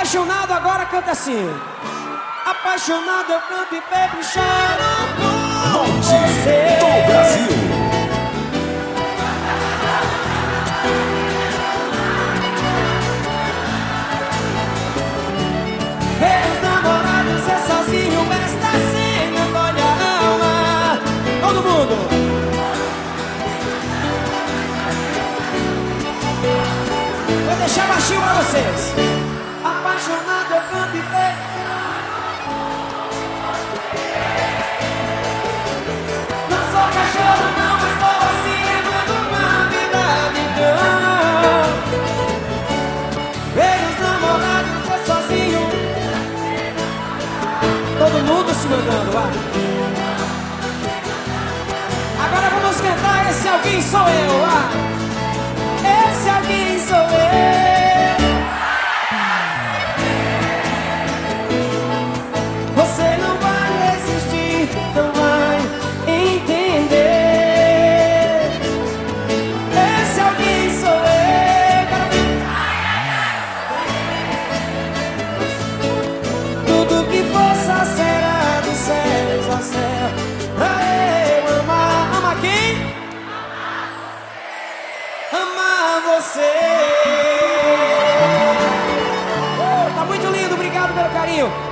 apaixonado agora canta assim. Apaixonado eu canto e bebo e choro por você. Do Brasil. Meus namorados é sozinho, esta cena dói a alma. Todo mundo. Vou deixar baixinho pra vocês. Apaixonado eu canto e bebo. Não sou cachorro não, mas tô assim levando uma vida então. Meus namorados é sozinho. Todo mundo se mandando, vai. Agora vamos cantar Esse Alguém Sou Eu, vai. Esse alguém sou eu. Você não vai resistir, não vai entender. Esse alguém sou eu. Tudo que possa será do céu ao céu. Pra eu amar. Ama quem? Amar você. Tá muito lindo, obrigado pelo carinho.